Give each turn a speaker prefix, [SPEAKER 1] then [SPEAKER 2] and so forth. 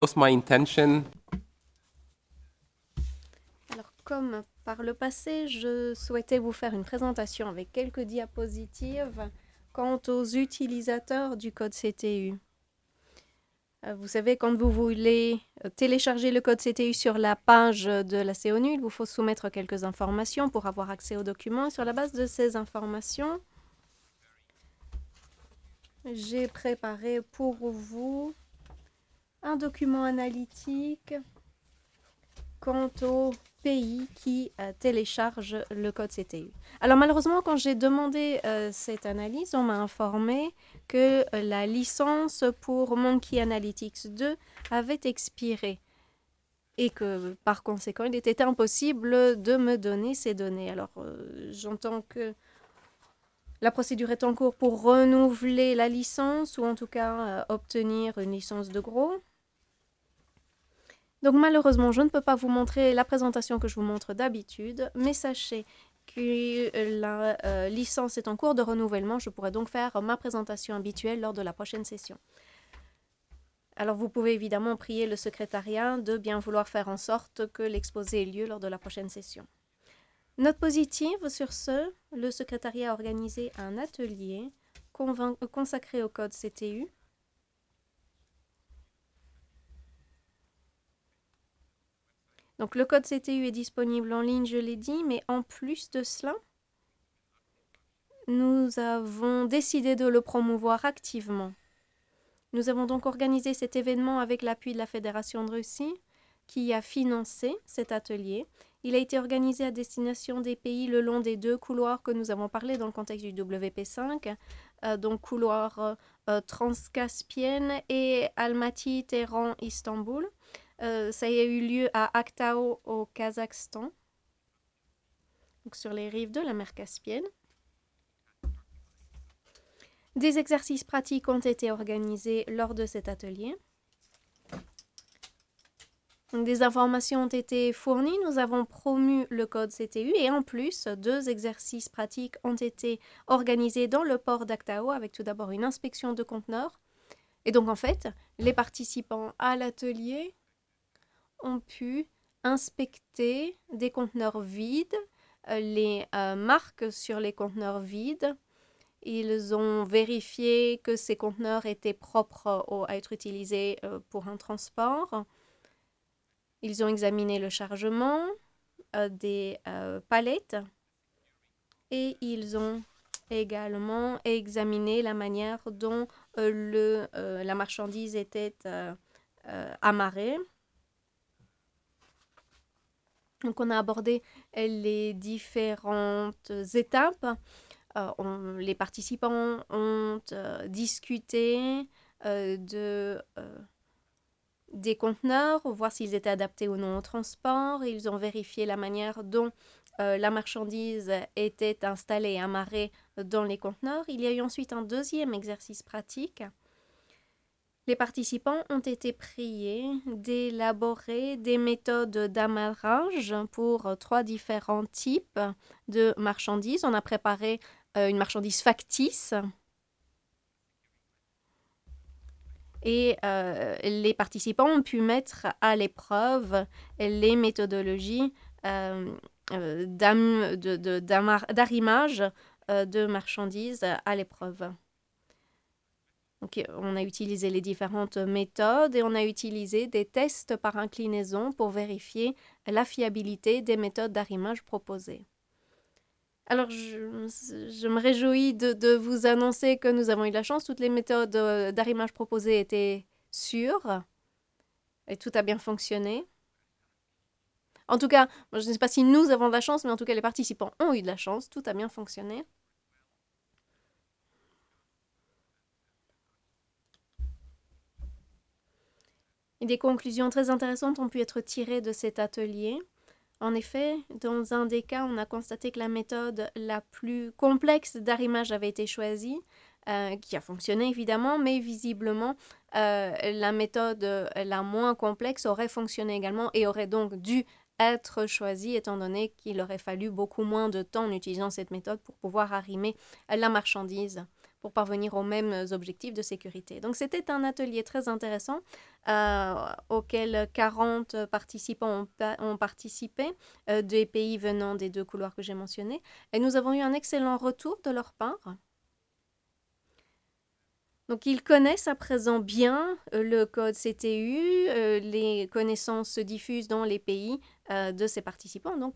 [SPEAKER 1] was my intention.
[SPEAKER 2] Alors, comme par le passé, je souhaitais vous faire une présentation avec quelques diapositives quant aux utilisateurs du code CTU. Vous savez, quand vous voulez télécharger le code CTU sur la page de la CONU, il vous faut soumettre quelques informations pour avoir accès aux documents. Et sur la base de ces informations, j'ai préparé pour vous un document analytique quant aux pays qui téléchargent le code CTU. Alors malheureusement, quand j'ai demandé cette analyse, on m'a informé que la licence pour Monkey Analytics 2 avait expiré et que par conséquent, il était impossible de me donner ces données. Alors j'entends que la procédure est en cours pour renouveler la licence ou en tout cas obtenir une licence de gros. Donc malheureusement, je ne peux pas vous montrer la présentation que je vous montre d'habitude, mais sachez que la licence est en cours de renouvellement. Je pourrai donc faire ma présentation habituelle lors de la prochaine session. Alors vous pouvez évidemment prier le secrétariat de bien vouloir faire en sorte que l'exposé ait lieu lors de la prochaine session. Note positive sur ce, le secrétariat a organisé un atelier consacré au code CTU. Donc le code CTU est disponible en ligne, je l'ai dit, mais en plus de cela, nous avons décidé de le promouvoir activement. Nous avons donc organisé cet événement avec l'appui de la Fédération de Russie, qui a financé cet atelier. Il a été organisé à destination des pays le long des deux couloirs que nous avons parlé dans le contexte du WP5, donc couloir transcaspienne et Almaty, Téhéran, Istanbul. Ça a eu lieu à Aktau au Kazakhstan, donc sur les rives de la mer Caspienne. Des exercices pratiques ont été organisés lors de cet atelier. Des informations ont été fournies, nous avons promu le code CTU et en plus, deux exercices pratiques ont été organisés dans le port d'Aktao avec tout d'abord une inspection de conteneurs. Et donc en fait, les participants à l'atelier ont pu inspecter des conteneurs vides, les marques sur les conteneurs vides. Ils ont vérifié que ces conteneurs étaient propres à être utilisés pour un transport. Ils ont examiné le chargement des palettes et ils ont également examiné la manière dont la marchandise était amarrée. Donc on a abordé les différentes étapes. Les participants ont discuté des conteneurs, voir s'ils étaient adaptés ou non au transport. Ils ont vérifié la manière dont la marchandise était installée et amarrée dans les conteneurs. Il y a eu ensuite un deuxième exercice pratique. Les participants ont été priés d'élaborer des méthodes d'amarrage pour trois différents types de marchandises. On a préparé une marchandise factice et les participants ont pu mettre à l'épreuve les méthodologies d'arrimage de marchandises à l'épreuve. Donc, on a utilisé les différentes méthodes et on a utilisé des tests par inclinaison pour vérifier la fiabilité des méthodes d'arrimage proposées. Alors, je me réjouis de vous annoncer que nous avons eu de la chance. Toutes les méthodes d'arrimage proposées étaient sûres et tout a bien fonctionné. En tout cas, je ne sais pas si nous avons de la chance, mais en tout cas, les participants ont eu de la chance. Tout a bien fonctionné. Et des conclusions très intéressantes ont pu être tirées de cet atelier. En effet, dans un des cas, on a constaté que la méthode la plus complexe d'arrimage avait été choisie, qui a fonctionné évidemment, mais visiblement, la méthode la moins complexe aurait fonctionné également et aurait donc dû être choisie, étant donné qu'il aurait fallu beaucoup moins de temps en utilisant cette méthode pour pouvoir arrimer la marchandise pour parvenir aux mêmes objectifs de sécurité. Donc c'était un atelier très intéressant auquel 40 participants ont participé, des pays venant des deux couloirs que j'ai mentionnés. Et nous avons eu un excellent retour de leur part. Donc ils connaissent à présent bien le code CTU, les connaissances se diffusent dans les pays de ces participants, donc